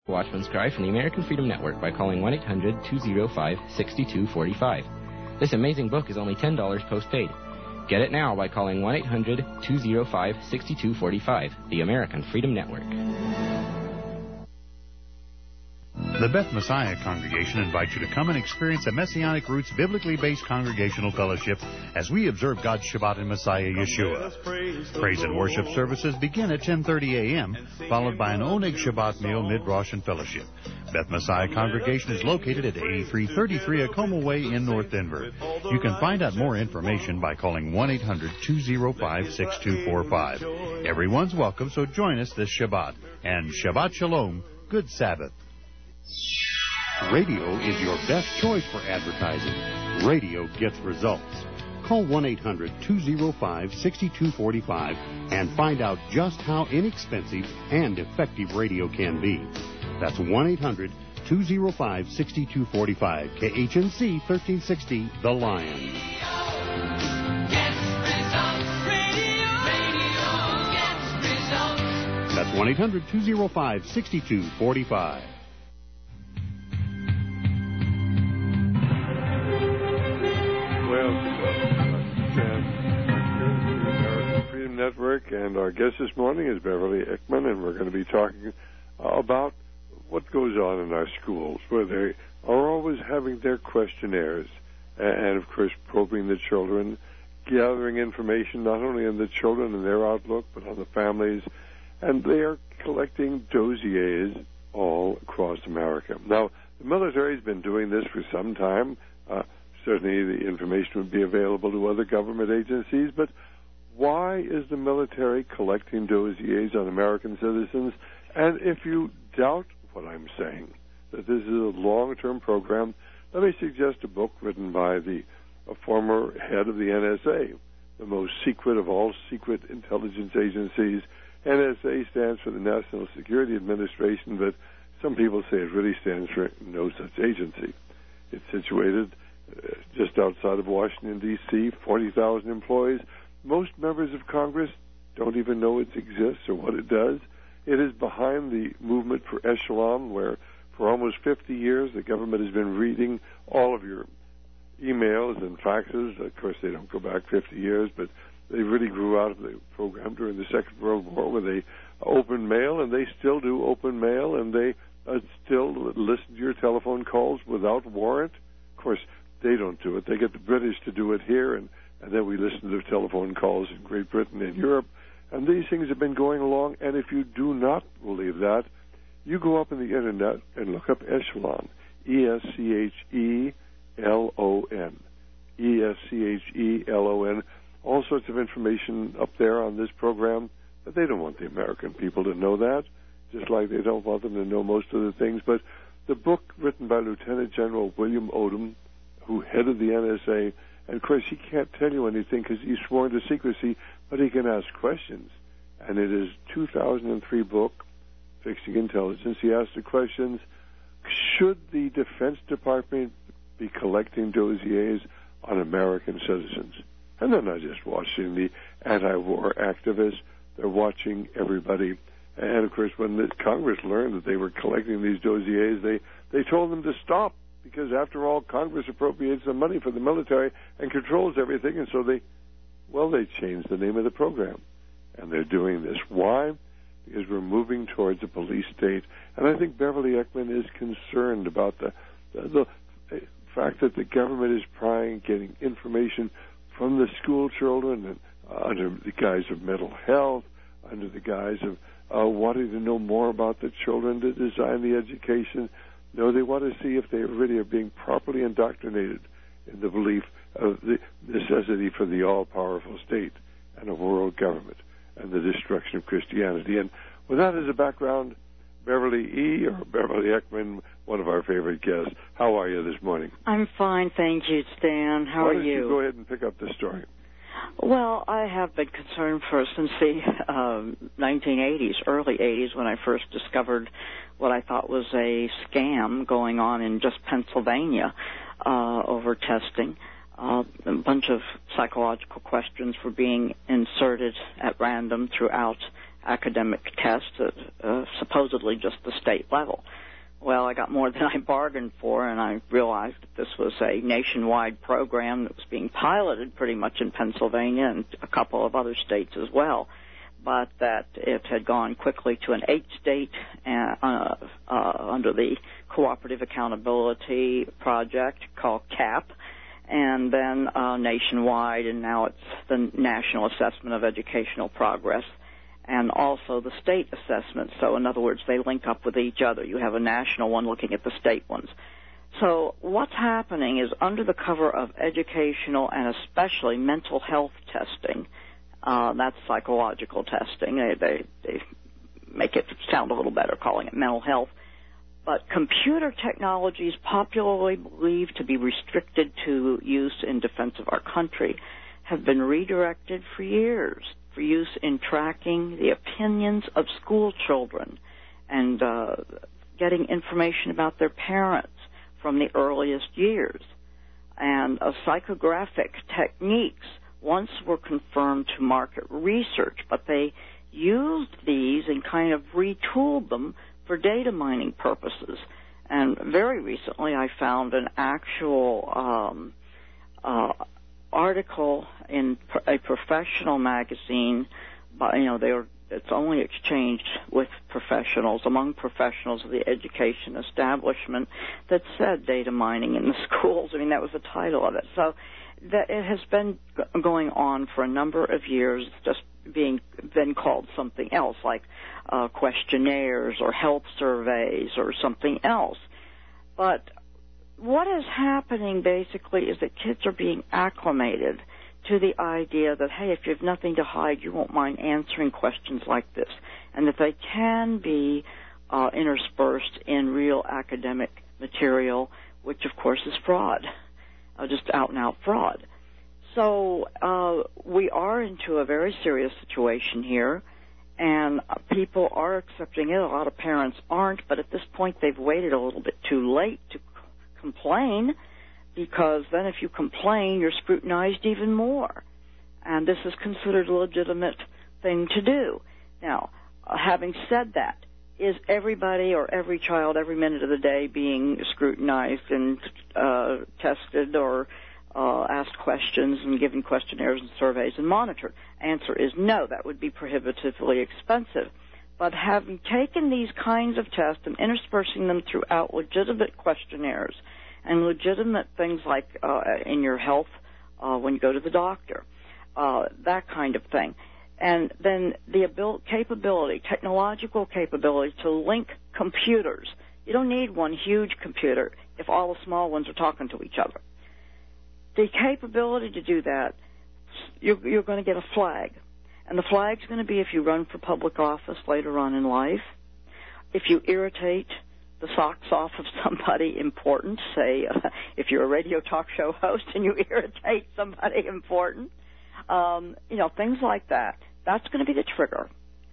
Watchman's Cry from the American Freedom Network by calling 1-800-205-6245. This amazing book is only $10 postpaid. Get it now by calling 1-800-205-6245. The American Freedom Network. The Beth Messiah Congregation invites you to come and experience a Messianic Roots biblically based congregational fellowship as we observe God's Shabbat in Messiah Yeshua. Praise and worship services begin at 10:30 a.m., followed by an Oneg Shabbat meal mid-Rosh and fellowship. Beth Messiah Congregation is located at 8333 Acoma Way in North Denver. You can find out more information by calling 1-800-205-6245. Everyone's welcome, so join us this Shabbat. And Shabbat Shalom, good Sabbath. Radio is your best choice for advertising. Radio gets results. Call 1-800-205-6245 and find out just how inexpensive and effective radio can be. That's 1-800-205-6245. KHNC 1360, The Lion. That's 1-800-205-6245. Network, and our guest this morning is Beverly Eckman, and we're going to be talking about what goes on in our schools, where they are always having their questionnaires, and of course probing the children, gathering information not only on the children and their outlook, but on the families, and they are collecting dossiers all across America. Now, the military has been doing this for some time. Certainly the information would be available to other government agencies, but why is the military collecting dossiers on American citizens? And if you doubt what I'm saying, that this is a long-term program, let me suggest a book written by a former head of the NSA, the most secret of all secret intelligence agencies. NSA stands for the National Security Administration, but some people say it really stands for no such agency. It's situated just outside of Washington, D.C., 40,000 employees. Most members of Congress don't even know it exists or what it does. It is behind the movement for Echelon, where for almost 50 years the government has been reading all of your emails and faxes. Of course, they don't go back 50 years, but they really grew out of the program during the Second World War, where they opened mail, and they still do open mail, and they still listen to your telephone calls without warrant. Of course, they don't do it. They get the British to do it here, and then we listen to their telephone calls in Great Britain and Europe. And these things have been going along, and if you do not believe that, you go up on the Internet and look up Echelon, E-S-C-H-E-L-O-N, E-S-C-H-E-L-O-N, all sorts of information up there on this program, but they don't want the American people to know that, just like they don't want them to know most of the things. But the book written by Lieutenant General William Odom, who headed the NSA, and, of course, he can't tell you anything because he's sworn to secrecy, but he can ask questions. And in his 2003 book, Fixing Intelligence, he asked the questions, should the Defense Department be collecting dossiers on American citizens? And they're not just watching the anti-war activists, they're watching everybody. And, of course, when the Congress learned that they were collecting these dossiers, they told them to stop, because, after all, Congress appropriates the money for the military and controls everything, and so they changed the name of the program. And they're doing this. Why? Because we're moving towards a police state. And I think Beverly Eckman is concerned about the fact that the government is getting information from the school children and under the guise of mental health, under the guise of wanting to know more about the children to design the education. No, they want to see if they really are being properly indoctrinated in the belief of the necessity for the all-powerful state and a world government and the destruction of Christianity. And with that as a background, Beverly E., or Beverly Eckman, one of our favorite guests. How are you this morning? I'm fine, thank you, Stan. How are you? Why don't you go ahead and pick up the story? Well, I have been concerned since the 1980s, early 80s, when I first discovered what I thought was a scam going on in just Pennsylvania over testing. A bunch of psychological questions were being inserted at random throughout academic test at supposedly just the state level. Well, I got more than I bargained for, and I realized that this was a nationwide program that was being piloted pretty much in Pennsylvania and a couple of other states as well, but that it had gone quickly to an 8-state under the Cooperative Accountability Project called CAP, and then nationwide, and now it's the National Assessment of Educational Progress, and also the state assessment. So in other words, they link up with each other. You have a national one looking at the state ones. So what's happening is under the cover of educational and especially mental health testing, that's psychological testing. They make it sound a little better calling it mental health. But computer technologies popularly believed to be restricted to use in defense of our country have been redirected for years for use in tracking the opinions of school children and getting information about their parents from the earliest years. And psychographic techniques once were confirmed to market research, but they used these and kind of retooled them for data mining purposes. And very recently I found an actual article in a professional magazine. It's only exchanged with professionals, among professionals of the education establishment, that said data mining in the schools. I mean, that was the title of it. So that it has been going on for a number of years, just being then called something else, like questionnaires or health surveys or something else. But what is happening basically is that kids are being acclimated to the idea that, hey, if you have nothing to hide, you won't mind answering questions like this, and that they can be interspersed in real academic material, which of course is fraud, just out-and-out fraud. So we are into a very serious situation here, and people are accepting it. A lot of parents aren't, but at this point they've waited a little bit too late to complain, because then if you complain, you're scrutinized even more. And this is considered a legitimate thing to do. Now, having said that, is everybody or every child every minute of the day being scrutinized and tested or asked questions and given questionnaires and surveys and monitored? Answer is no. That would be prohibitively expensive. But having taken these kinds of tests and interspersing them throughout legitimate questionnaires and legitimate things like in your health when you go to the doctor, that kind of thing, and then the technological capability to link computers. You don't need one huge computer if all the small ones are talking to each other. The capability to do that, you're going to get a flag. And the flag's going to be if you run for public office later on in life, if you irritate the socks off of somebody important, say if you're a radio talk show host and you irritate somebody important, things like that. That's going to be the trigger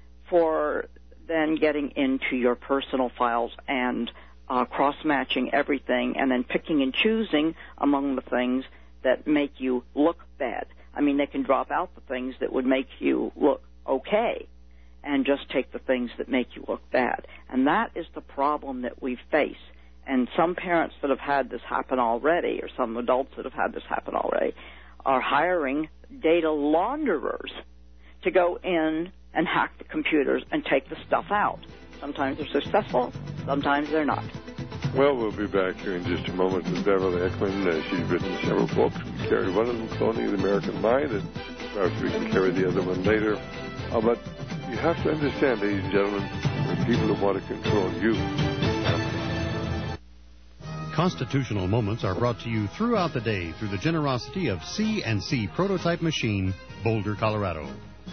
for then getting into your personal files and cross-matching everything and then picking and choosing among the things that make you look bad. I mean, they can drop out the things that would make you look okay and just take the things that make you look bad. And that is the problem that we face. And some parents that have had this happen already, or some adults that have had this happen already, are hiring data launderers to go in and hack the computers and take the stuff out. Sometimes they're successful, sometimes they're not. Well, we'll be back here in just a moment with Beverly Eckman. She's written several books. We carry one of them, Cloning the American Mind, and perhaps we can carry the other one later. But you have to understand, ladies and gentlemen, there are people who want to control you. Constitutional Moments are brought to you throughout the day through the generosity of C&C Prototype Machine, Boulder, Colorado.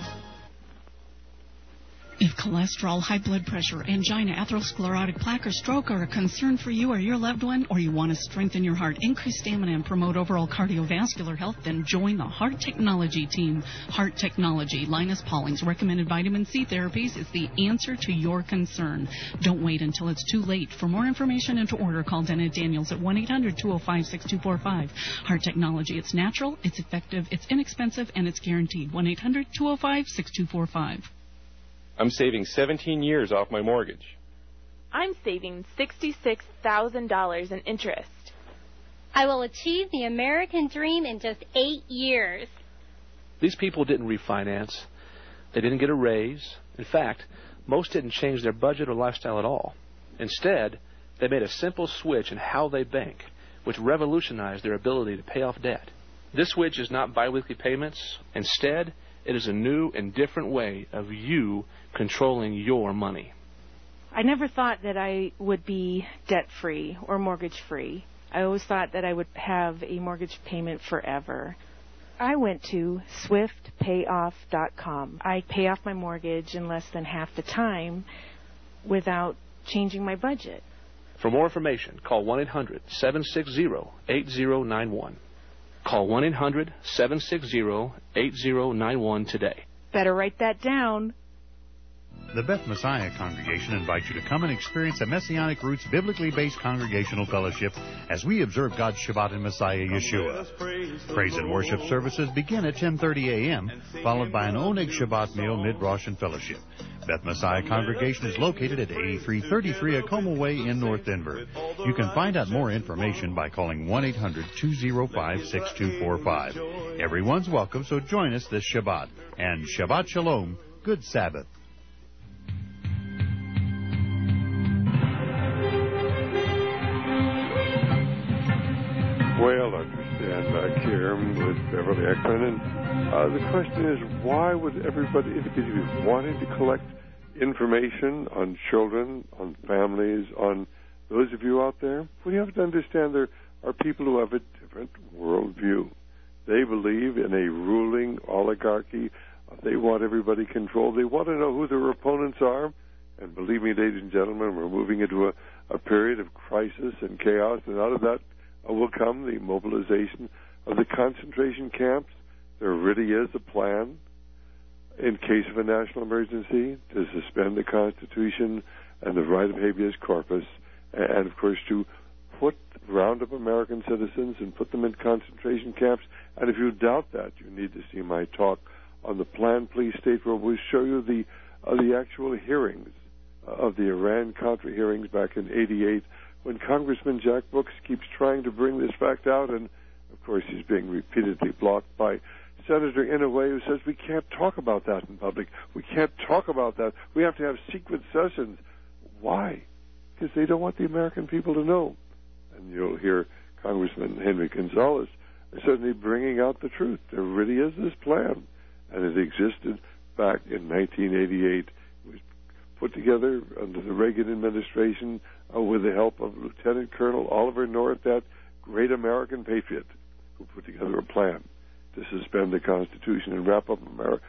If cholesterol, high blood pressure, angina, atherosclerotic plaque, or stroke are a concern for you or your loved one, or you want to strengthen your heart, increase stamina, and promote overall cardiovascular health, then join the Heart Technology team. Heart Technology, Linus Pauling's recommended vitamin C therapies, is the answer to your concern. Don't wait until it's too late. For more information and to order, call Dennett Daniels at 1-800-205-6245. Heart Technology, it's natural, it's effective, it's inexpensive, and it's guaranteed. 1-800-205-6245. I'm saving 17 years off my mortgage. I'm saving $66,000 in interest. I will achieve the American dream in just 8 years. These people didn't refinance. They didn't get a raise. In fact, most didn't change their budget or lifestyle at all. Instead, they made a simple switch in how they bank, which revolutionized their ability to pay off debt. This switch is not biweekly payments. Instead, it is a new and different way of you controlling your money. I never thought that I would be debt-free or mortgage-free. I always thought that I would have a mortgage payment forever. I went to swiftpayoff.com. I pay off my mortgage in less than half the time without changing my budget. For more information, call 1-800-760-8091. Call 1-800-760-8091 today. Better write that down. The Beth Messiah Congregation invites you to come and experience a Messianic Roots biblically based congregational fellowship as we observe God's Shabbat in Messiah Yeshua. Praise and worship services begin at 10:30 a.m., followed by an Oneg Shabbat meal, mid-Rosh, and fellowship. Beth Messiah Congregation is located at 8333 Acoma Way in North Denver. You can find out more information by calling 1-800-205-6245. Everyone's welcome, so join us this Shabbat. And Shabbat Shalom, good Sabbath. Well, Dr. Stan back here with Beverly Ekman, and the question is, why would everybody be wanting to collect information on children, on families, on those of you out there? Well, you have to understand there are people who have a different worldview. They believe in a ruling oligarchy. They want everybody controlled. They want to know who their opponents are. And believe me, ladies and gentlemen, we're moving into a period of crisis and chaos, and out of that will come the mobilization of the concentration camps. There really is a plan, in case of a national emergency, to suspend the Constitution and the right of habeas corpus, and, of course, to round up American citizens and put them in concentration camps. And if you doubt that, you need to see my talk on the Plan, Please State, where we'll show you the actual hearings of the Iran-Contra hearings back in '88, when Congressman Jack Brooks keeps trying to bring this fact out, and, of course, he's being repeatedly blocked by Senator Inouye, who says we can't talk about that in public. We can't talk about that. We have to have secret sessions. Why? Because they don't want the American people to know. And you'll hear Congressman Henry Gonzalez certainly bringing out the truth. There really is this plan, and it existed back in 1988. It was put together under the Reagan administration with the help of Lieutenant Colonel Oliver North, that great American patriot, who put together a plan to suspend the Constitution and round up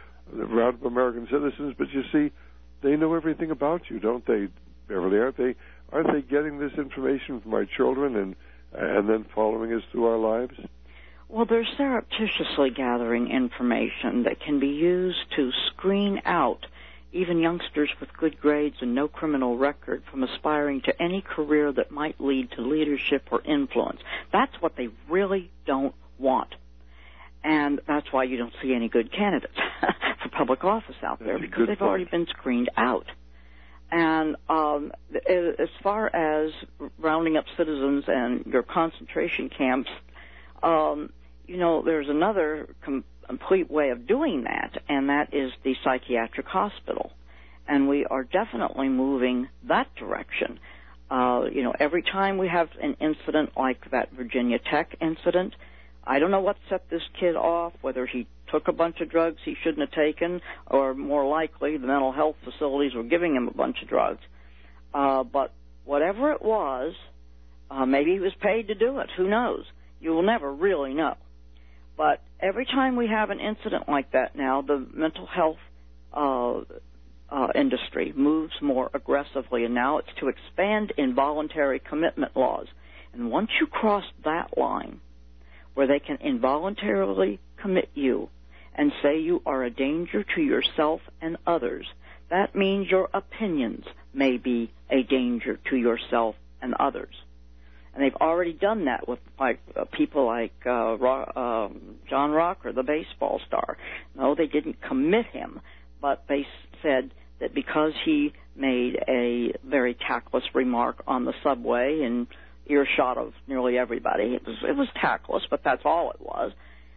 American citizens. But you see, they know everything about you, don't they, Beverly? Aren't they getting this information from our children and then following us through our lives? Well, they're surreptitiously gathering information that can be used to screen out even youngsters with good grades and no criminal record from aspiring to any career that might lead to leadership or influence. That's what they really don't want. And that's why you don't see any good candidates for public office out there, because they've already been screened out. And as far as rounding up citizens and your concentration camps, there's another complete way of doing that, and that is the psychiatric hospital. And we are definitely moving that direction. Every time we have an incident like that Virginia Tech incident, I don't know what set this kid off, whether he took a bunch of drugs he shouldn't have taken, or more likely the mental health facilities were giving him a bunch of drugs. But whatever it was, maybe he was paid to do it. Who knows? You will never really know. But every time we have an incident like that now, the mental health industry moves more aggressively, and now it's to expand involuntary commitment laws. And once you cross that line, where they can involuntarily commit you and say you are a danger to yourself and others, that means your opinions may be a danger to yourself and others. And they've already done that with people like John Rocker, the baseball star. No, they didn't commit him, but they said that because he made a very tactless remark on the subway in earshot of nearly everybody, it was tactless, but that's all it was,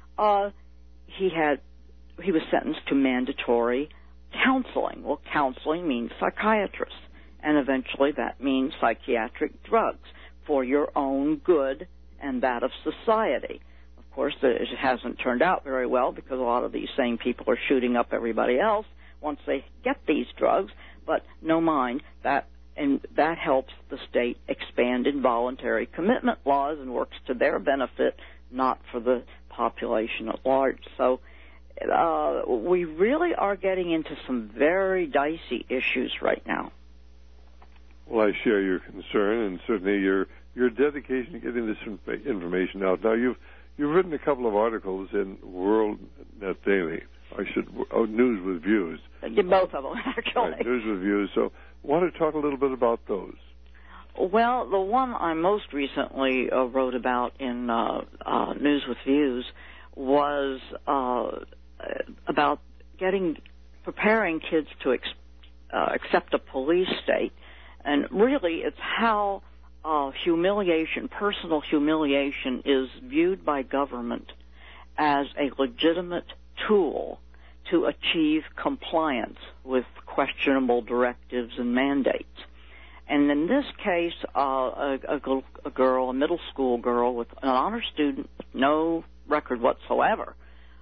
he was sentenced to mandatory counseling. Well, counseling means psychiatrist, and eventually that means psychiatric drugs for your own good and that of society. Of course, it hasn't turned out very well because a lot of these same people are shooting up everybody else once they get these drugs, but no mind, that helps the state expand involuntary commitment laws and works to their benefit, not for the population at large. So we really are getting into some very dicey issues right now. Well, I share your concern, and certainly your dedication to getting this information out. Now, you've written a couple of articles in World Net Daily. News with Views. Both of them, actually. Right, News with Views. So, want to talk a little bit about those? Well, the one I most recently wrote about in News with Views was about preparing kids to accept a police state. And really, it's how personal humiliation is viewed by government as a legitimate tool to achieve compliance with questionable directives and mandates. And in this case, a middle school girl with an honor student with no record whatsoever,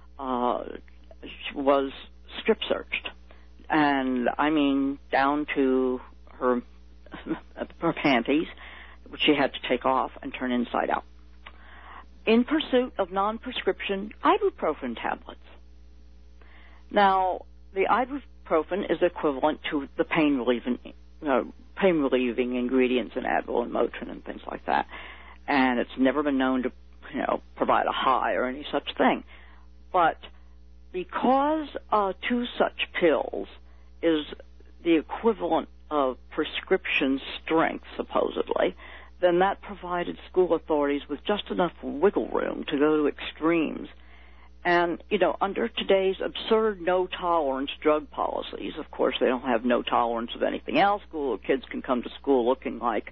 was strip searched. And I mean, down to her panties, which she had to take off and turn inside out, in pursuit of non-prescription ibuprofen tablets. Now, the ibuprofen is equivalent to the pain-relieving ingredients in Advil and Motrin and things like that. And it's never been known to, provide a high or any such thing. But because 2 such pills is the equivalent of prescription strength, supposedly, then that provided school authorities with just enough wiggle room to go to extremes. And, under today's absurd no-tolerance drug policies, of course, they don't have no tolerance of anything else. Kids can come to school looking like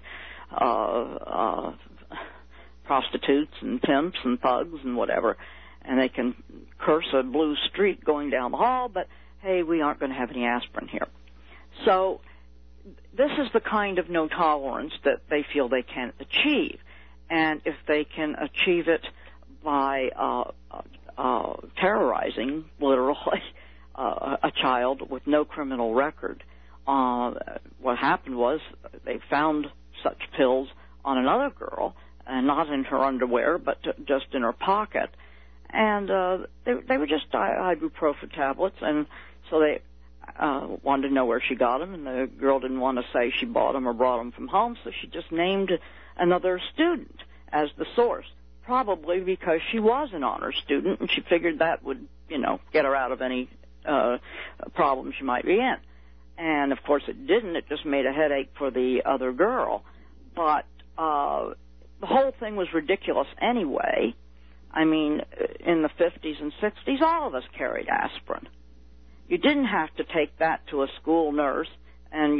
prostitutes and pimps and thugs and whatever, and they can curse a blue streak going down the hall, but, hey, we aren't going to have any aspirin here. So this is the kind of no tolerance that they feel they can achieve. And if they can achieve it by terrorizing, literally, a child with no criminal record, what happened was they found such pills on another girl, and not in her underwear, but just in her pocket. And they were just ibuprofen tablets, and so they wanted to know where she got them, and the girl didn't want to say she bought them or brought them from home, so she just named another student as the source, probably because she was an honor student, and she figured that would, get her out of any problem she might be in. And, of course, it didn't. It just made a headache for the other girl. But the whole thing was ridiculous anyway. I mean, in the 50s and 60s, all of us carried aspirin. You didn't have to take that to a school nurse and,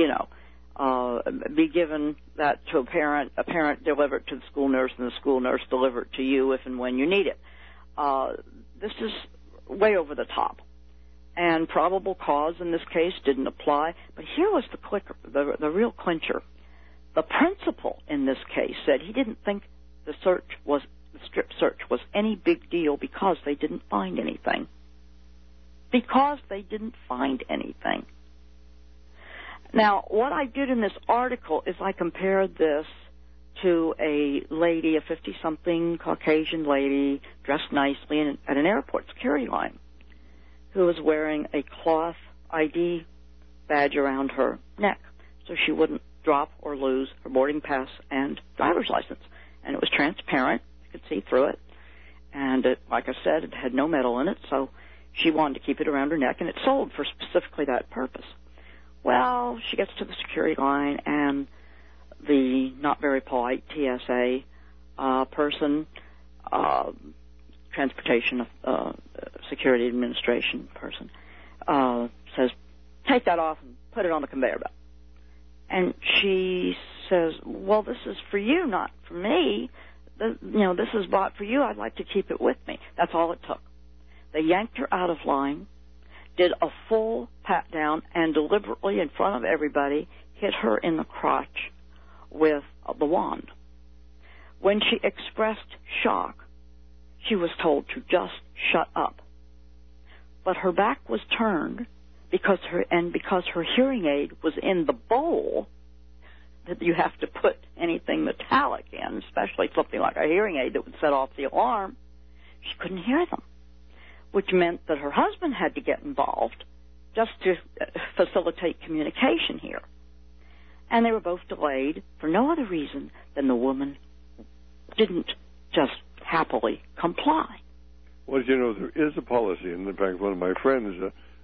be given that to a parent delivered to the school nurse, and the school nurse delivered to you if and when you need it. This is way over the top. And probable cause in this case didn't apply. But here was the real clincher. The principal in this case said he didn't think the strip search was any big deal because they didn't find anything. Because they didn't find anything. Now, what I did in this article is I compared this to a lady, a 50-something Caucasian lady, dressed nicely at an airport security line, who was wearing a cloth ID badge around her neck so she wouldn't drop or lose her boarding pass and driver's license. And it was transparent. You could see through it. And like I said, it had no metal in it, so she wanted to keep it around her neck, and it sold for specifically that purpose. Well, she gets to the security line, and the not very polite TSA person, Transportation Security Administration person, says, take that off and put it on the conveyor belt. And she says, well, this is for you, not for me. This is bought for you. I'd like to keep it with me. That's all it took. They yanked her out of line, did a full pat down, and deliberately in front of everybody hit her in the crotch with the wand. When she expressed shock, she was told to just shut up. But her back was turned because her hearing aid was in the bowl that you have to put anything metallic in, especially something like a hearing aid that would set off the alarm. She couldn't hear them, which meant that her husband had to get involved just to facilitate communication here. And they were both delayed for no other reason than the woman didn't just happily comply. Well, there is a policy, and in fact, one of my friends,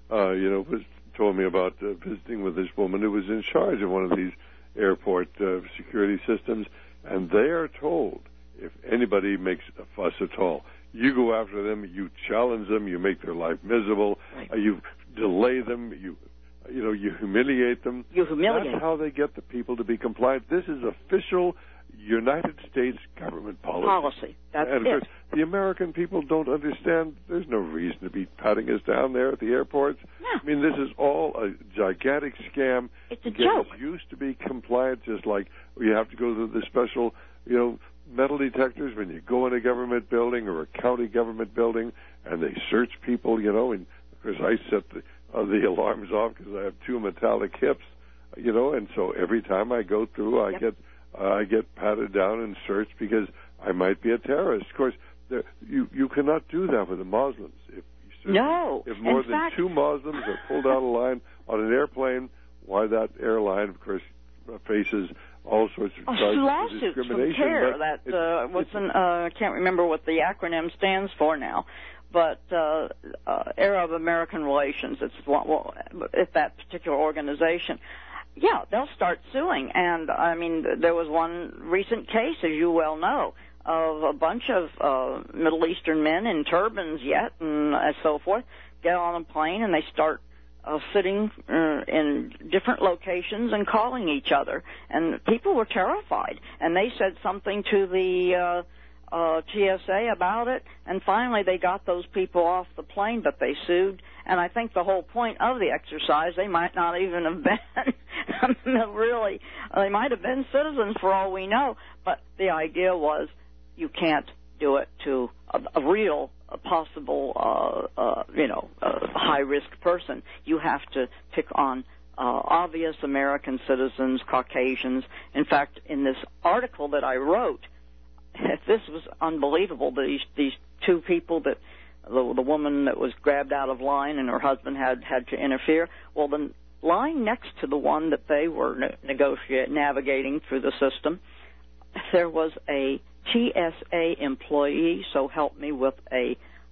told me about visiting with this woman who was in charge of one of these airport security systems, and they are told if anybody makes a fuss at all, you go after them, you challenge them, you make their life miserable, you delay them, you humiliate them. That's how they get the people to be compliant. This is official United States government policy. That's and it. Of course, the American people don't understand. There's no reason to be patting us down there at the airports. No. I mean, this is all a gigantic scam. It's a joke. Us used to be compliant, just like you have to go to the special, metal detectors when you go in a government building or a county government building, and they search people, and of course I set the alarms off because I have two metallic hips, and so every time I go through, I get patted down and searched because I might be a terrorist. Of course, you cannot do that with the Muslims. If more than two Muslims are pulled out of line on an airplane, why that airline, of course, faces all sorts of charges of discrimination. From CARE, I can't remember what the acronym stands for now, but Arab American Relations. It's that particular organization. Yeah, they'll start suing. And, I mean, there was one recent case, as you well know, of a bunch of Middle Eastern men in turbans and so forth get on a plane and they start sitting in different locations and calling each other. And people were terrified. And they said something to the TSA about it, and finally they got those people off the plane, but they sued. And I think the whole point of the exercise, they might not even have been really, they might have been citizens for all we know, but the idea was you can't do it to a real possible high-risk person. You have to pick on obvious American citizens, Caucasians. In fact, in this article that I wrote, this was unbelievable. These two people, that the woman that was grabbed out of line and her husband had to interfere. Well, the line next to the one that they were navigating through the system, there was a TSA employee, so help me, with the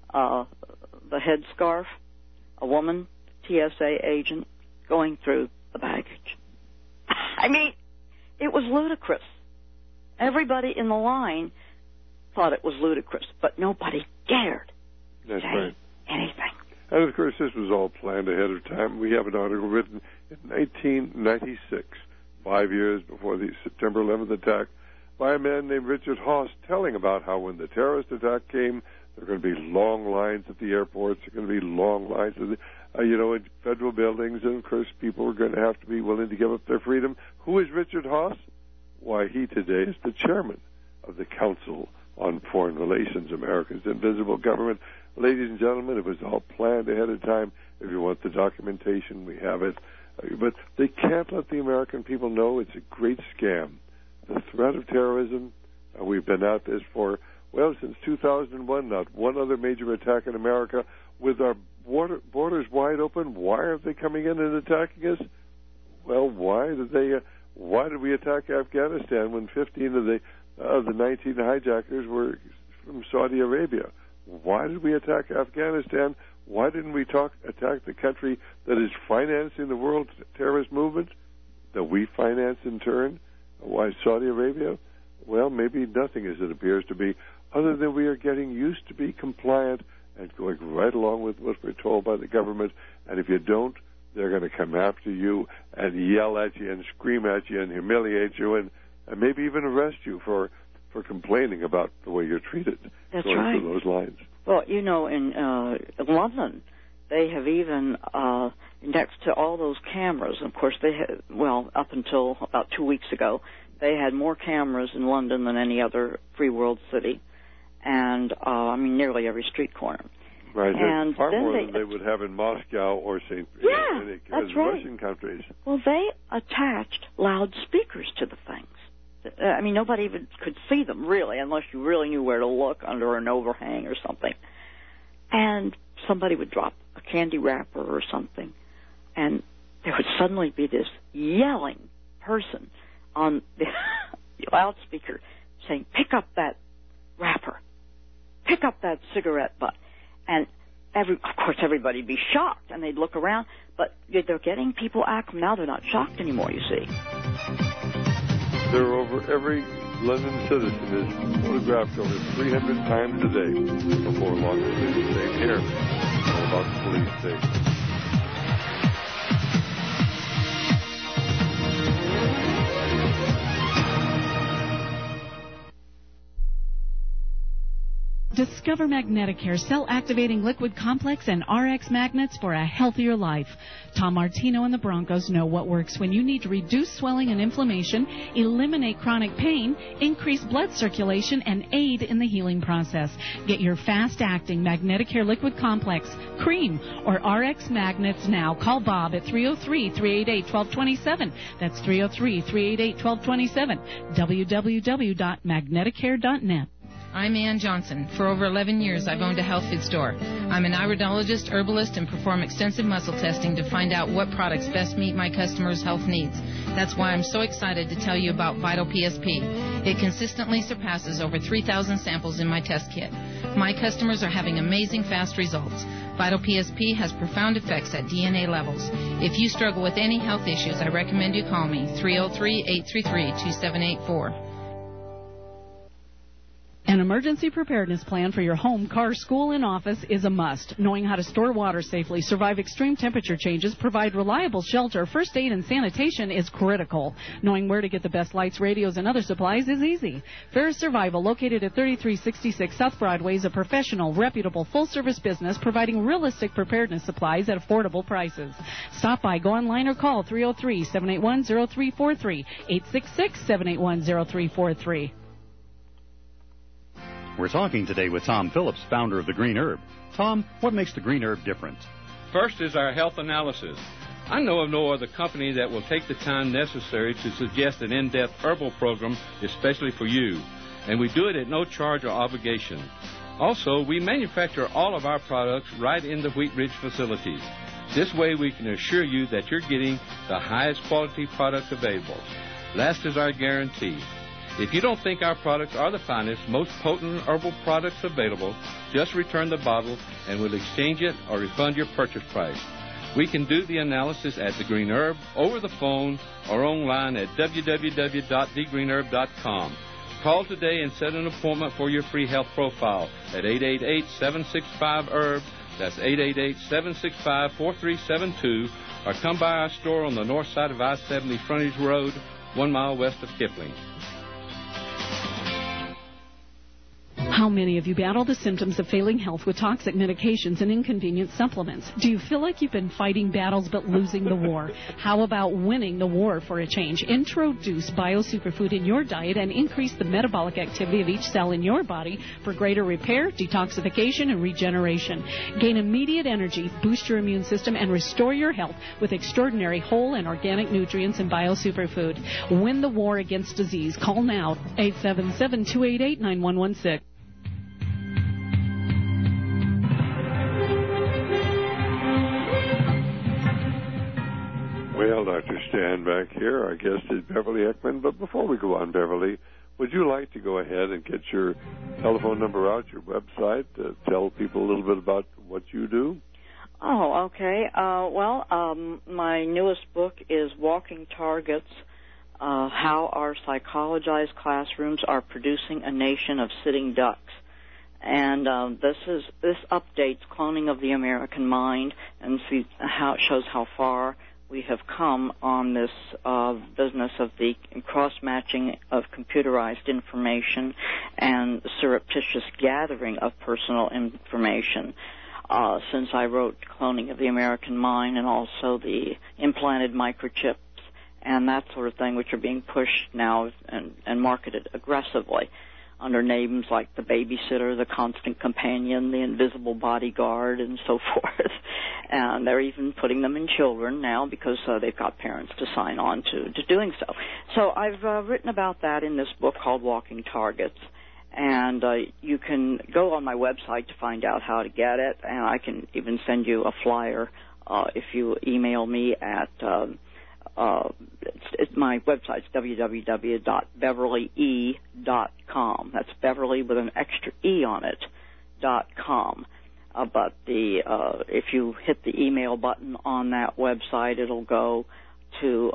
headscarf, a woman, TSA agent, going through the baggage. I mean, it was ludicrous. Everybody in the line thought it was ludicrous, but nobody dared say anything. And, of course, this was all planned ahead of time. We have an article written in 1996, 5 years before the September 11th attack, by a man named Richard Haas, telling about how when the terrorist attack came, there are going to be long lines at the airports, there are going to be long lines at in federal buildings, and, of course, people are going to have to be willing to give up their freedom. Who is Richard Haas? Why, he today is the chairman of the Council on Foreign Relations, America's invisible government. Ladies and gentlemen, it was all planned ahead of time. If you want the documentation, we have it. But they can't let the American people know it's a great scam. The threat of terrorism, we've been at this since 2001, not one other major attack in America. With our borders wide open, why are they coming in and attacking us? Well, why did we attack Afghanistan when 15 of the 19 hijackers were from Saudi Arabia? Why did we attack Afghanistan? Why didn't we attack the country that is financing the world terrorist movement that we finance in turn? Why Saudi Arabia? Well, maybe nothing as it appears to be, other than we are getting used to be compliant and going right along with what we're told by the government. And if you don't, they're going to come after you and yell at you and scream at you and humiliate you and maybe even arrest you for complaining about the way you're treated. That's going right. through those lines. Well, you know, in London, they have even next to all those cameras. Of course, they had, well, up until about 2 weeks ago, they had more cameras in London than any other free world city, and I mean, nearly every street corner. Right, and far then more than they would have in Moscow or St. Yeah, that's right. Russian countries. Well, they attached loudspeakers to the things. I mean, nobody even could see them, really, unless you really knew where to look under an overhang or something. And somebody would drop a candy wrapper or something, and there would suddenly be this yelling person on the loudspeaker saying, "Pick up that wrapper. Pick up that cigarette butt." And of course, everybody'd be shocked, and they'd look around. But they're getting people now they're not shocked anymore, you see. They're over every London citizen is photographed over 300 times a day before long. Same here. All about the police state. Discover Magneticare cell-activating liquid complex and RX magnets for a healthier life. Tom Martino and the Broncos know what works when you need to reduce swelling and inflammation, eliminate chronic pain, increase blood circulation, and aid in the healing process. Get your fast-acting Magneticare liquid complex, cream, or RX magnets now. Call Bob at 303-388-1227. That's 303-388-1227. www.magneticare.net. I'm Ann Johnson. For over 11 years, I've owned a health food store. I'm an iridologist, herbalist, and perform extensive muscle testing to find out what products best meet my customers' health needs. That's why I'm so excited to tell you about Vital PSP. It consistently surpasses over 3,000 samples in my test kit. My customers are having amazing fast results. Vital PSP has profound effects at DNA levels. If you struggle with any health issues, I recommend you call me, 303-833-2784. An emergency preparedness plan for your home, car, school, and office is a must. Knowing how to store water safely, survive extreme temperature changes, provide reliable shelter, first aid, and sanitation is critical. Knowing where to get the best lights, radios, and other supplies is easy. Ferris Survival, located at 3366 South Broadway, is a professional, reputable, full-service business providing realistic preparedness supplies at affordable prices. Stop by, go online, or call 303-781-0343, 866-781-0343. We're talking today with Tom Phillips, founder of The Green Herb. Tom, what makes The Green Herb different? First is our health analysis. I know of no other company that will take the time necessary to suggest an in-depth herbal program, especially for you. And we do it at no charge or obligation. Also, we manufacture all of our products right in the Wheat Ridge facilities. This way we can assure you that you're getting the highest quality products available. Last is our guarantee. If you don't think our products are the finest, most potent herbal products available, just return the bottle and we'll exchange it or refund your purchase price. We can do the analysis at The Green Herb, over the phone, or online at www.thegreenherb.com. Call today and set an appointment for your free health profile at 888-765-HERB. That's 888-765-4372. Or come by our store on the north side of I-70 Frontage Road, 1 mile west of Kipling. How many of you battle the symptoms of failing health with toxic medications and inconvenient supplements? Do you feel like you've been fighting battles but losing the war? How about winning the war for a change? Introduce BioSuperfood in your diet and increase the metabolic activity of each cell in your body for greater repair, detoxification, and regeneration. Gain immediate energy, boost your immune system, and restore your health with extraordinary whole and organic nutrients in BioSuperfood. Win the war against disease. Call now, 877-288-9116. Well, Dr. Stan back here. Our guest is Beverly Eckman. But before we go on, Beverly, would you like to go ahead and get your telephone number out, your website, tell people a little bit about what you do? Oh, okay. My newest book is Walking Targets, How Our Psychologized Classrooms Are Producing a Nation of Sitting Ducks. And this updates Cloning of the American Mind, and see how it shows how far we have come on this business of the cross-matching of computerized information and surreptitious gathering of personal information. Since I wrote Cloning of the American Mind, and also the implanted microchips and that sort of thing, which are being pushed now and marketed aggressively under names like the babysitter, the constant companion, the invisible bodyguard, and so forth. And they're even putting them in children now because they've got parents to sign on to doing so. So I've written about that in this book called Walking Targets. And you can go on my website to find out how to get it, and I can even send you a flyer if you email me at my website's www.beverlye.com. That's Beverly with an extra E on it, .com. But if you hit the email button on that website, it'll go to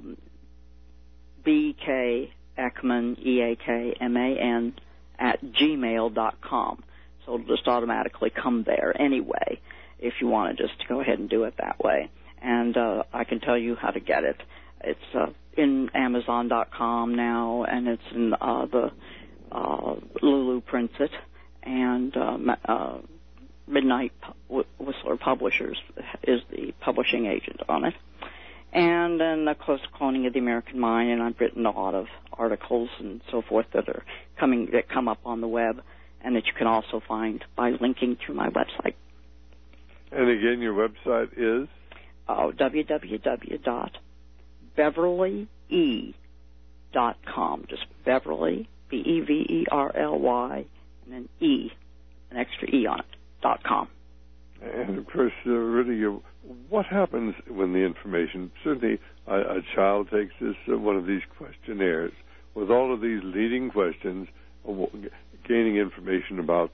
BK Ekman, EAKMAN, @gmail.com. So it'll just automatically come there anyway if you want to just go ahead and do it that way. And I can tell you how to get it. It's in Amazon.com now, and it's in the Lulu Prints It, and Midnight Whistler Publishers is the publishing agent on it. And then, of course, Cloning of the American Mind, and I've written a lot of articles and so forth that come up on the web, and that you can also find by linking to my website. And again, your website is? www.beverlye.com. Just Beverly, BEVERLY, and then E, an extra E on it, .com. And, of course, really, what happens when the information, certainly a child takes one of these questionnaires with all of these leading questions, gaining information about,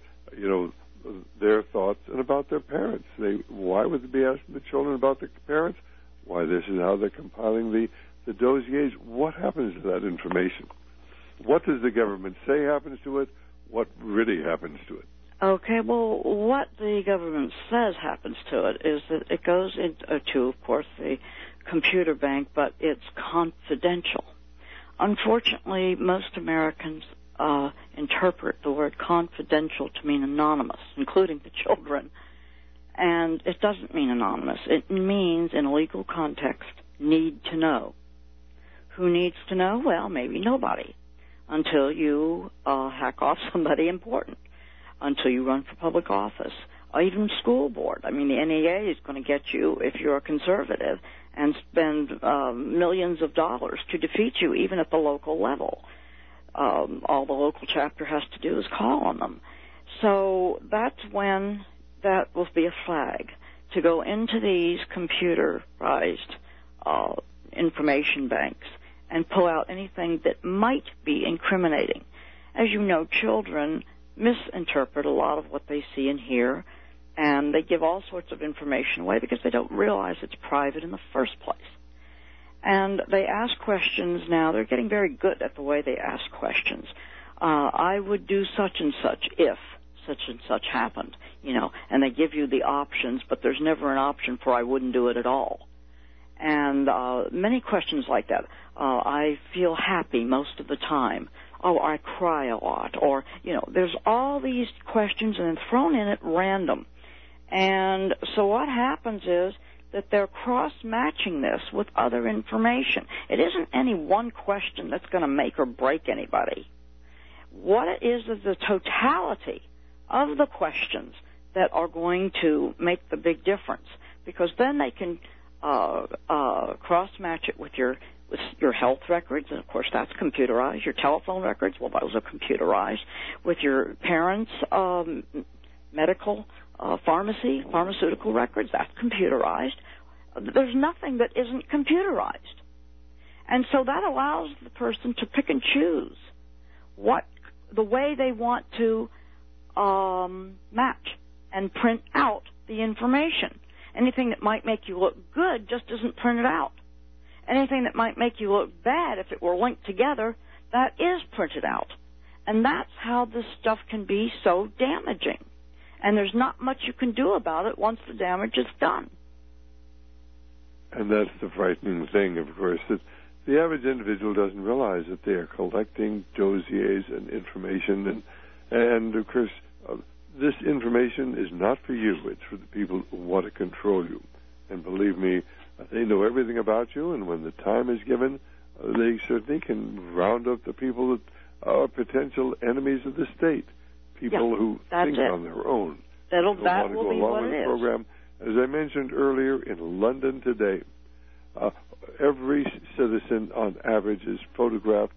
their thoughts and about their parents. Why would they be asking the children about their parents? Why, this is how they're compiling the dossiers. What happens to that information? What does the government say happens to it? What really happens to it? Okay, well, what the government says happens to it is that it goes into, of course, the computer bank, but it's confidential. Unfortunately, most Americans interpret the word confidential to mean anonymous, including the children. And it doesn't mean anonymous. It means, in a legal context, need to know. Who needs to know? Well, maybe nobody, until you hack off somebody important, until you run for public office, or even school board. I mean, the NEA is going to get you, if you're a conservative, and spend millions of dollars to defeat you, even at the local level. All the local chapter has to do is call on them. So that's when that will be a flag to go into these computerized information banks and pull out anything that might be incriminating. As you know, children misinterpret a lot of what they see and hear, and they give all sorts of information away because they don't realize it's private in the first place. And they ask questions now. They're getting very good at the way they ask questions. I would do such and such if such and such happened, and they give you the options, but there's never an option for I wouldn't do it at all. And many questions like that. I feel happy most of the time. Oh, I cry a lot. Or, there's all these questions and then thrown in at random. And so what happens is that they're cross-matching this with other information. It isn't any one question that's going to make or break anybody. What it is the totality of the questions that are going to make the big difference, because then they can cross-match it with your health records, and of course that's computerized. Your telephone records, well, those are computerized. With your parents' medical pharmaceutical records, that's computerized. There's nothing that isn't computerized. And so that allows the person to pick and choose the way they want to match and print out the information. Anything that might make you look good just isn't printed out. Anything that might make you look bad, if it were linked together, that is printed out. And that's how this stuff can be so damaging. And there's not much you can do about it once the damage is done. And that's the frightening thing, of course, that the average individual doesn't realize that they are collecting dossiers and information. And of course, this information is not for you. It's for the people who want to control you. And believe me, they know everything about you, and when the time is given, they certainly can round up the people that are potential enemies of the state, people who think on their own. That will be what it is. Program. As I mentioned earlier, in London today, every citizen on average is photographed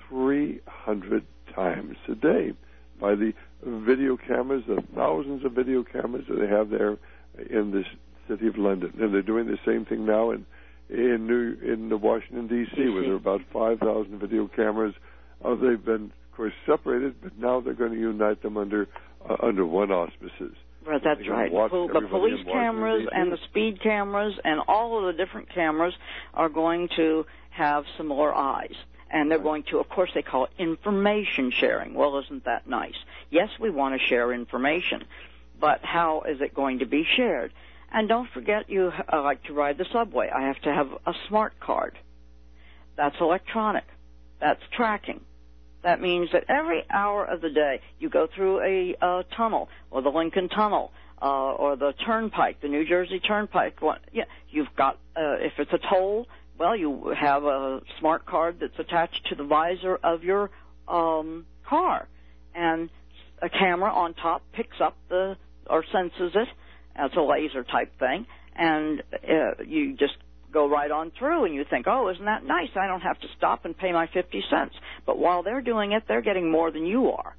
300 times a day by the video cameras, the thousands of video cameras that they have there in this city of London. And they're doing the same thing now in Washington, D.C., where there are about 5,000 video cameras. They've been, of course, separated, but now they're going to unite them under one auspices. Right, that's right. The police cameras and the speed cameras and all of the different cameras are going to have similar eyes. And they're going to, of course, they call it information sharing. Well, isn't that nice? Yes, we want to share information, but how is it going to be shared? And don't forget, you like to ride the subway. I have to have a smart card. That's electronic. That's tracking. That means that every hour of the day you go through a tunnel, or the Lincoln Tunnel, or the Turnpike, the New Jersey Turnpike. You've got, if it's a toll, well, you have a smart card that's attached to the visor of your car, and a camera on top picks up or senses it. It's a laser type thing, and you just go right on through, and you think, oh, isn't that nice? I don't have to stop and pay my 50 cents. But while they're doing it, they're getting more than you are.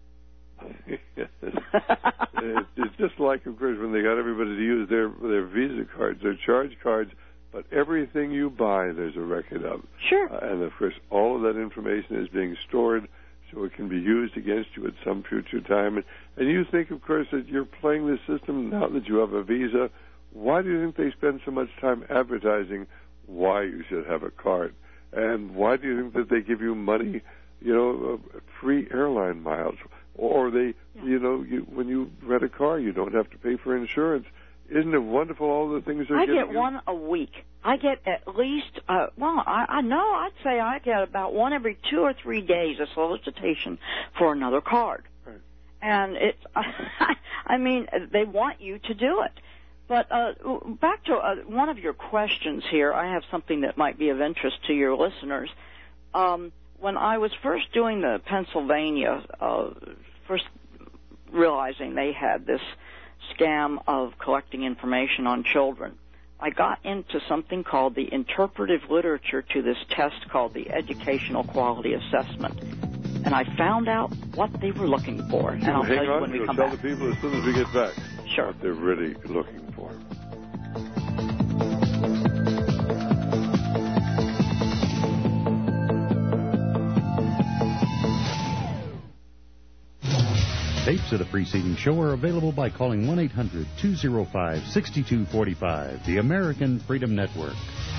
It's just like, of course, when they got everybody to use their Visa cards, their charge cards, but everything you buy, there's a record of. Sure. And, of course, all of that information is being stored so it can be used against you at some future time. And you think, of course, that you're playing this system now that you have a Visa. Why do you think they spend so much time advertising why you should have a card? And why do you think that they give you money, free airline miles? Or they, when you rent a car, you don't have to pay for insurance. Isn't it wonderful, all the things they're giving you? I get one a week. I get at least, I know, I'd say I get about one every 2 or 3 days, a solicitation for another card. Right. And it's, I mean, they want you to do it. But back to one of your questions here, I have something that might be of interest to your listeners. When I was first doing the Pennsylvania, first realizing they had this scam of collecting information on children, I got into something called the interpretive literature to this test called the Educational Quality Assessment. And I found out what they were looking for. And I'll tell you when we come back. Tell the people as soon as we get back. Sure. What they're really looking for. Tapes of the preceding show are available by calling 1-800-205-6245, the American Freedom Network.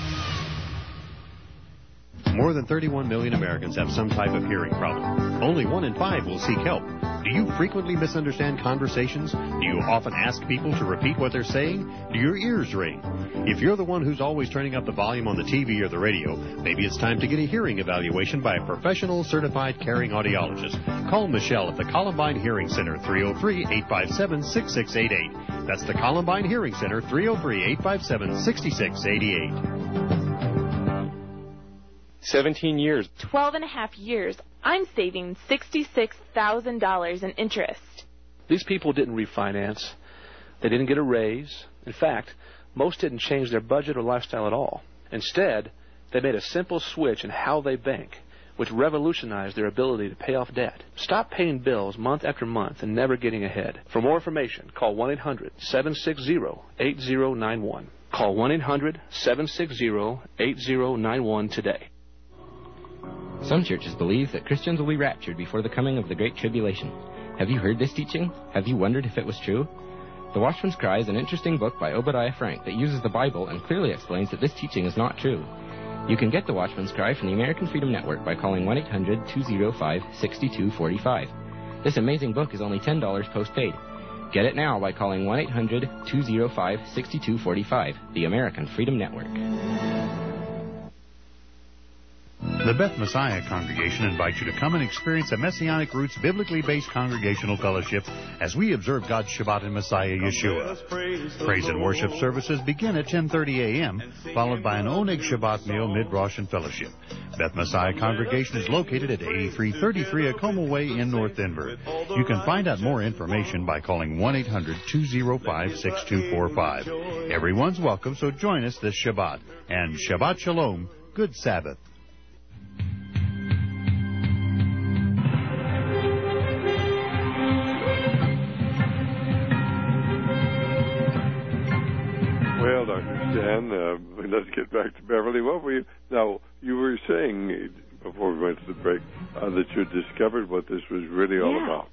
More than 31 million Americans have some type of hearing problem. Only 1 in 5 will seek help. Do you frequently misunderstand conversations? Do you often ask people to repeat what they're saying? Do your ears ring? If you're the one who's always turning up the volume on the TV or the radio, maybe it's time to get a hearing evaluation by a professional certified caring audiologist. Call Michelle at the Columbine Hearing Center, 303-857-6688. That's the Columbine Hearing Center, 303-857-6688. 17 years. 12.5 years. I'm saving $66,000 in interest. These people didn't refinance. They didn't get a raise. In fact, most didn't change their budget or lifestyle at all. Instead, they made a simple switch in how they bank, which revolutionized their ability to pay off debt. Stop paying bills month after month and never getting ahead. For more information, call 1-800-760-8091. Call 1-800-760-8091 today. Some churches believe that Christians will be raptured before the coming of the Great Tribulation. Have you heard this teaching? Have you wondered if it was true? The Watchman's Cry is an interesting book by Obadiah Frank that uses the Bible and clearly explains that this teaching is not true. You can get the Watchman's Cry from the American Freedom Network by calling 1-800-205-6245. This amazing book is only $10 postpaid. Get it now by calling 1-800-205-6245, the American Freedom Network. The Beth Messiah Congregation invites you to come and experience a Messianic Roots biblically based congregational fellowship as we observe God's Shabbat in Messiah Yeshua. Praise and worship services begin at 10:30 a.m., followed by an Oneg Shabbat meal mid-Rosh and fellowship. Beth Messiah Congregation is located at 8333 Acoma Way in North Denver. You can find out more information by calling 1-800-205-6245. Everyone's welcome, so join us this Shabbat. And Shabbat Shalom, good Sabbath. Well, Dr. Stan, let's get back to Beverly. What were you? Now, you were saying before we went to the break that you discovered what this was really all about.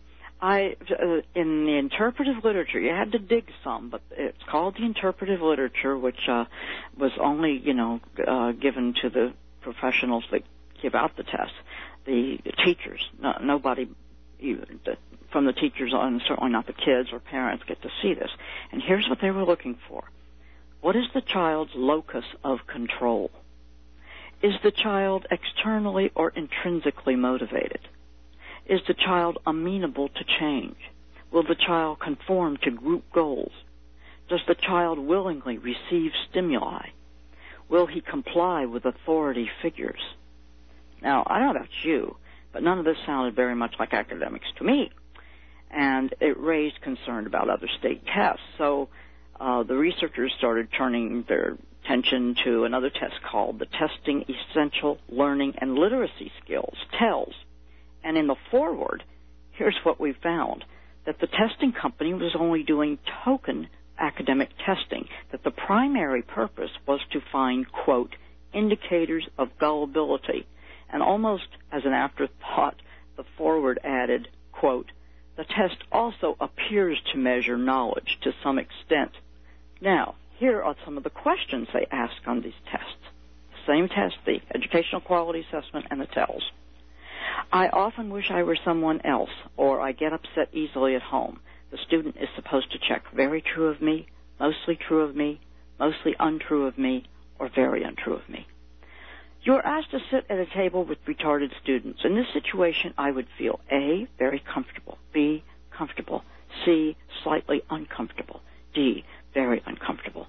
In the interpretive literature, you had to dig some, but it's called the interpretive literature, which was only, given to the professionals that give out the tests, the teachers. Nobody, from the teachers on, certainly not the kids or parents, get to see this. And here's what they were looking for. What is the child's locus of control? Is the child externally or intrinsically motivated? Is the child amenable to change? Will the child conform to group goals? Does the child willingly receive stimuli? Will he comply with authority figures? Now, I don't know about you, but none of this sounded very much like academics to me. And it raised concern about other state tests. So the researchers started turning their attention to another test called the Testing Essential Learning and Literacy Skills, TELS. And in the foreword, here's what we found, that the testing company was only doing token academic testing, that the primary purpose was to find, quote, indicators of gullibility. And almost as an afterthought, the foreword added, quote, the test also appears to measure knowledge to some extent. Now, here are some of the questions they ask on these tests. The same test, the Educational Quality Assessment and the TELS. I often wish I were someone else, or I get upset easily at home. The student is supposed to check very true of me, mostly true of me, mostly untrue of me, or very untrue of me. You are asked to sit at a table with retarded students. In this situation, I would feel A, very comfortable, B, comfortable, C, slightly uncomfortable, D, very uncomfortable.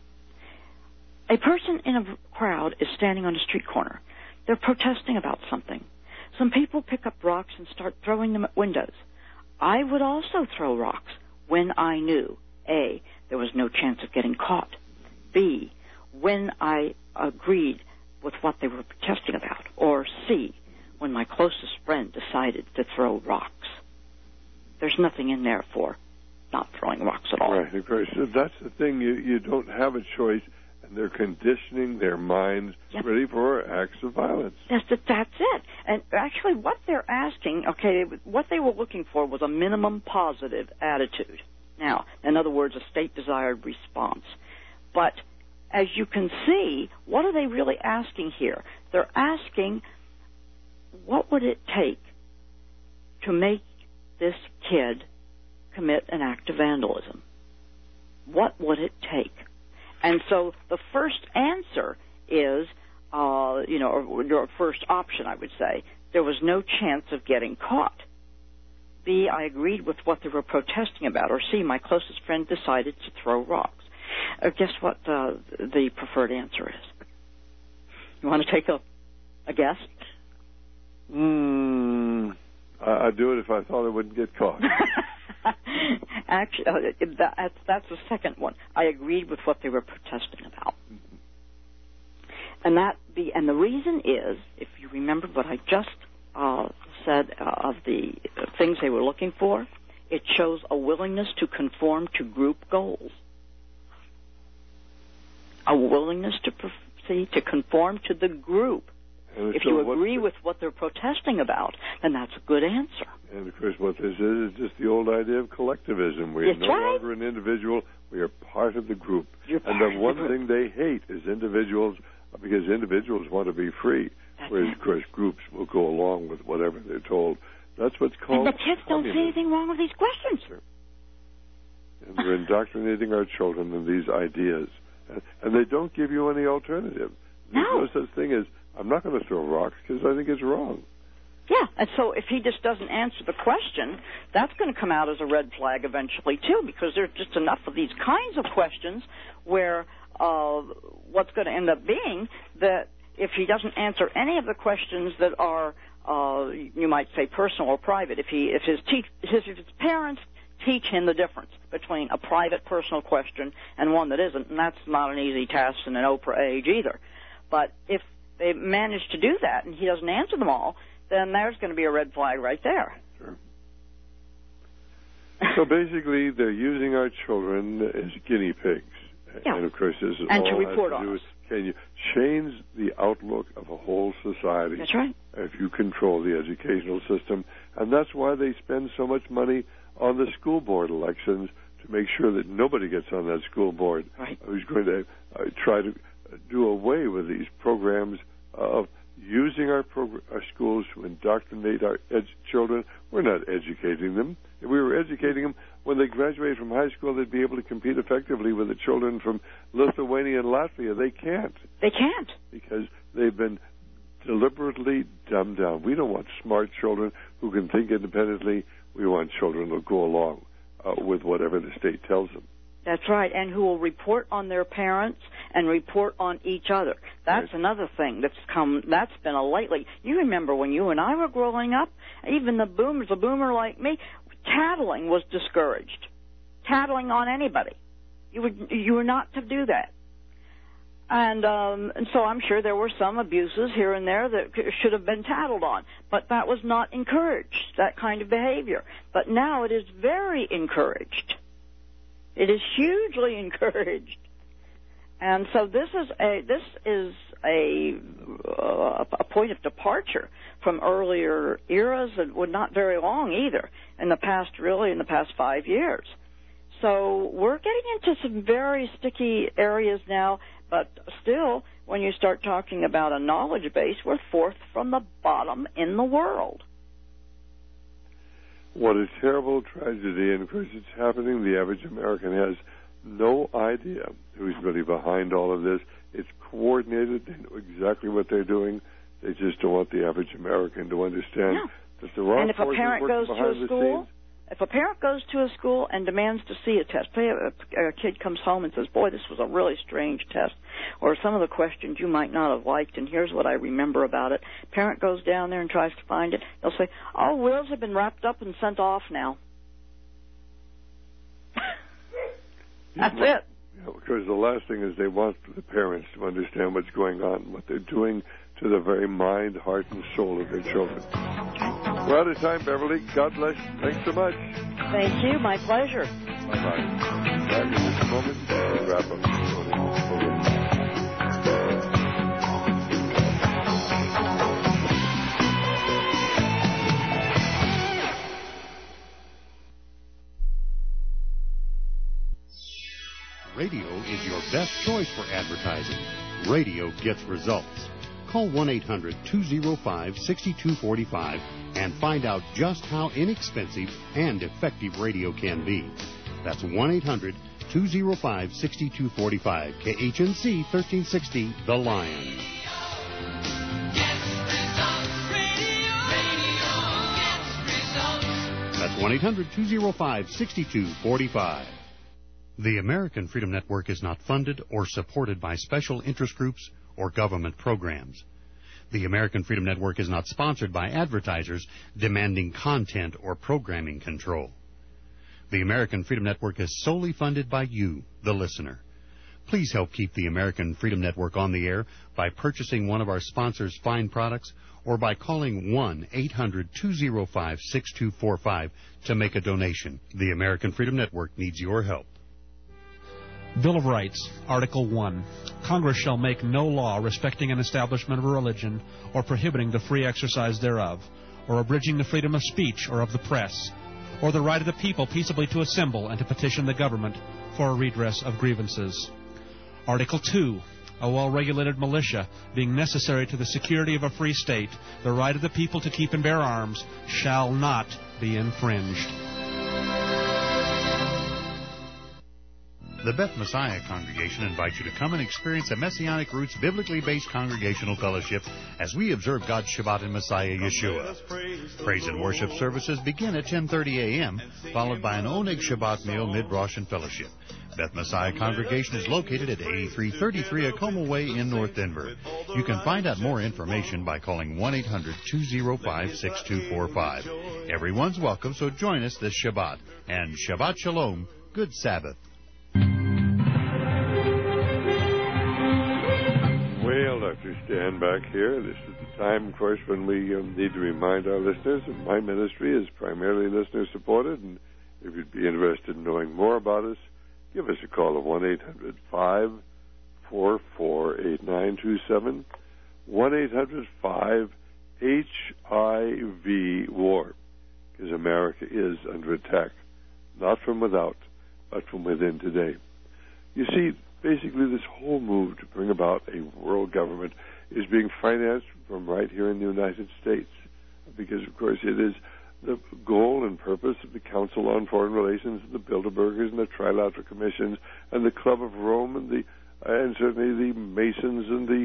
A person in a crowd is standing on a street corner. They're protesting about something. Some people pick up rocks and start throwing them at windows. I would also throw rocks when I knew, A, there was no chance of getting caught, B, when I agreed with what they were protesting about, or C, when my closest friend decided to throw rocks. There's nothing in there for not throwing rocks at all. Right, of course. So that's the thing. You don't have a choice, and they're conditioning their minds ready for acts of violence. That's it. And actually what they're asking, what they were looking for was a minimum positive attitude. Now, in other words, a state-desired response. But as you can see, what are they really asking here? They're asking, what would it take to make this kid commit an act of vandalism? What would it take? And so the first answer is, or first option, I would say, there was no chance of getting caught. B, I agreed with what they were protesting about. Or C, my closest friend decided to throw rocks. Guess what the preferred answer is? You want to take a guess? I'd do it if I thought I wouldn't get caught. Actually, that's the second one. I agreed with what they were protesting about. And the reason is, if you remember what I just said of the things they were looking for, it shows a willingness to conform to group goals. A willingness to conform to the group. If you agree with what they're protesting about, then that's a good answer. And, of course, what this is just the old idea of collectivism. We are no longer an individual. We are part of the group. And the one thing they hate is individuals because individuals want to be free, whereas, of course, groups will go along with whatever they're told. That's what's called. And the kids don't see anything wrong with these questions. And we're indoctrinating our children in these ideas. And they don't give you any alternative. There's no such thing as, I'm not going to throw rocks because I think it's wrong. Yeah, and so if he just doesn't answer the question, that's going to come out as a red flag eventually, too, because there's just enough of these kinds of questions where what's going to end up being that if he doesn't answer any of the questions that are, you might say, personal or private, if his parents teach him the difference between a private, personal question and one that isn't, and that's not an easy task in an Oprah age either. But if they manage to do that and he doesn't answer them all, then there's going to be a red flag right there. Sure. So basically, they're using our children as guinea pigs. Yeah. And, of course, this is and all to report has to do on with, can you change the outlook of a whole society? That's right. If you control the educational system. And that's why they spend so much money on the school board elections, to make sure that nobody gets on that school board who's going to try to do away with these programs of using our schools to indoctrinate our children. We're not educating them. If we were educating them, when they graduate from high school, they'd be able to compete effectively with the children from Lithuania and Latvia. They can't. They can't. Because they've been deliberately dumbed down. We don't want smart children who can think independently. We want children who go along with whatever the state tells them. That's right, and who will report on their parents and report on each other. That's another thing that's been a lately. You remember when you and I were growing up, even the boomers, a boomer like me, tattling was discouraged. Tattling on anybody. You were not to do that. And so I'm sure there were some abuses here and there that should have been tattled on. But that was not encouraged, that kind of behavior. But now it is very encouraged. It is hugely encouraged. And so this is a point of departure from earlier eras, and not very long either, in the past 5 years. So we're getting into some very sticky areas now, but still, when you start talking about a knowledge base, we're fourth from the bottom in the world. What a terrible tragedy, and of course it's happening. The average American has no idea who's really behind all of this. It's coordinated. They know exactly what they're doing. They just don't want the average American to understand that there are forces working behind the scenes. If a parent goes to a school and demands to see a test, say a kid comes home and says, boy, this was a really strange test, or some of the questions you might not have liked, and here's what I remember about it. Parent goes down there and tries to find it. They'll say, oh, wills have been wrapped up and sent off now. That's it. Yeah, because the last thing is they want the parents to understand what's going on, what they're doing to the very mind, heart, and soul of their children. We're out of time, Beverly. God bless you. Thanks so much. Thank you. My pleasure. Bye-bye. Back in just a moment to wrap up the program. Radio is your best choice for advertising. Radio gets results. Call 1-800-205-6245 and find out just how inexpensive and effective radio can be. That's 1-800-205-6245. KHNC 1360, The Lion. That's 1-800-205-6245. The American Freedom Network is not funded or supported by special interest groups or government programs. The American Freedom Network is not sponsored by advertisers demanding content or programming control. The American Freedom Network is solely funded by you, the listener. Please help keep the American Freedom Network on the air by purchasing one of our sponsors' fine products or by calling 1-800-205-6245 to make a donation. The American Freedom Network needs your help. Bill of Rights, Article 1. Congress shall make no law respecting an establishment of a religion or prohibiting the free exercise thereof, or abridging the freedom of speech or of the press, or the right of the people peaceably to assemble and to petition the government for a redress of grievances. Article 2. a well-regulated militia, being necessary to the security of a free state, the right of the people to keep and bear arms shall not be infringed. The Beth Messiah Congregation invites you to come and experience a Messianic Roots biblically based congregational fellowship as we observe God's Shabbat in Messiah Yeshua. Praise and worship services begin at 10:30 a.m., followed by an Oneg Shabbat meal mid-Rosh and fellowship. Beth Messiah Congregation is located at 8333 Acoma Way in North Denver. You can find out more information by calling 1-800-205-6245. Everyone's welcome, so join us this Shabbat. And Shabbat Shalom, good Sabbath. Well, Dr. Stan back here. This is the time, of course, when we need to remind our listeners that my ministry is primarily listener-supported, and if you'd be interested in knowing more about us, give us a call at 1-800-544-8927, 1-800-5-HIV-WAR, because America is under attack, not from without, but from within today. You see, basically this whole move to bring about a world government is being financed from right here in the United States, because, of course, it is the goal and purpose of the Council on Foreign Relations and the Bilderbergers and the Trilateral Commissions and the Club of Rome and certainly the Masons and the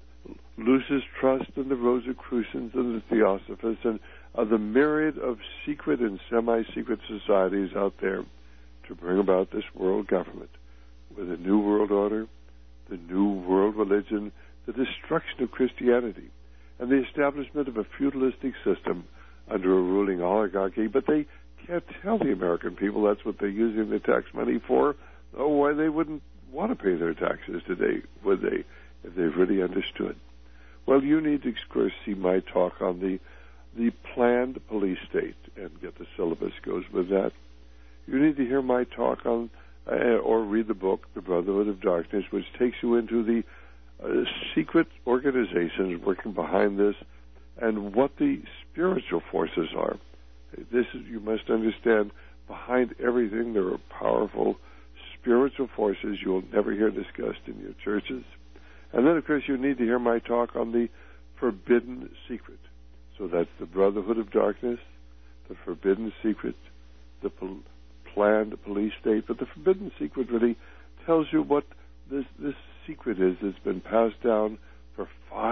Lucis Trust and the Rosicrucians and the Theosophists and the myriad of secret and semi-secret societies out there to bring about this world government with a new world order, the new world religion, the destruction of Christianity, and the establishment of a feudalistic system under a ruling oligarchy. But they can't tell the American people that's what they're using their tax money for, or why they wouldn't want to pay their taxes today, would they, if they really understood. Well, you need to, of course, see my talk on the planned police state and get the syllabus goes with that. You need to hear my talk on or read the book, The Brotherhood of Darkness, which takes you into the secret organizations working behind this and what the spiritual forces are. This is, you must understand, behind everything there are powerful spiritual forces you'll never hear discussed in your churches. And then, of course, you need to hear my talk on the forbidden secret. So that's the Brotherhood of Darkness, the forbidden secret, the planned police state. But the forbidden secret really tells you what this secret is that's been passed down for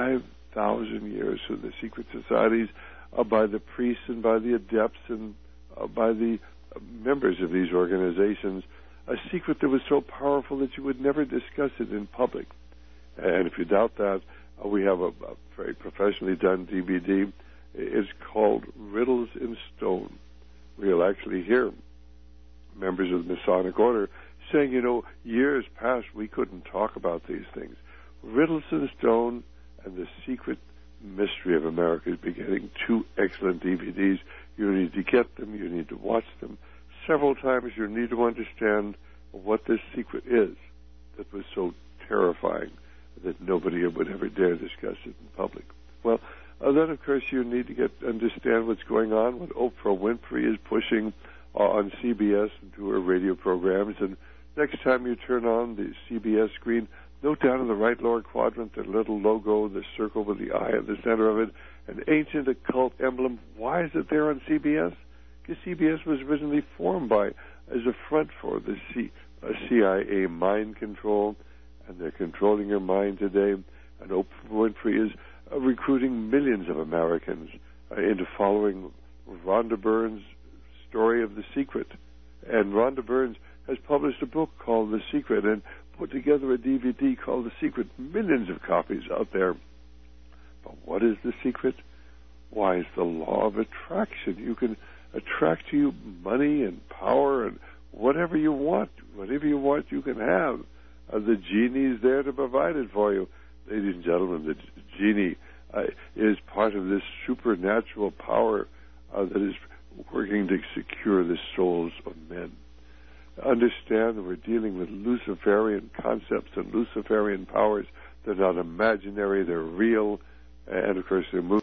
5,000 years through the secret societies by the priests and by the adepts and by the members of these organizations, a secret that was so powerful that you would never discuss it in public. And if you doubt that, we have a very professionally done DVD. It's called Riddles in Stone, where you'll actually hear members of the Masonic Order saying, years past we couldn't talk about these things. Riddles in Stone and the Secret Mystery of America is beginning. 2 excellent DVDs. You need to get them. You need to watch them several times. You need to understand what this secret is that was so terrifying that nobody would ever dare discuss it in public. Well, then, of course, you need to understand what's going on, what Oprah Winfrey is pushing on CBS and to her radio programs. And next time you turn on the CBS screen, note down in the right lower quadrant the little logo, the circle with the eye at the center of it, an ancient occult emblem. Why is it there on CBS? Because CBS was originally formed as a front for the CIA mind control, and they're controlling your mind today. And Oprah Winfrey is recruiting millions of Americans into following Rhonda Byrne's story of The Secret. And Rhonda Byrne has published a book called The Secret and put together a DVD called The Secret. Millions of copies out there. But what is The Secret? Why, it's the law of attraction. You can attract to you money and power and whatever you want. Whatever you want, you can have. The genie is there to provide it for you. Ladies and gentlemen, the genie is part of this supernatural power that is working to secure the souls of men. Understand that we're dealing with Luciferian concepts and Luciferian powers. They're not imaginary, they're real, and of course they're moving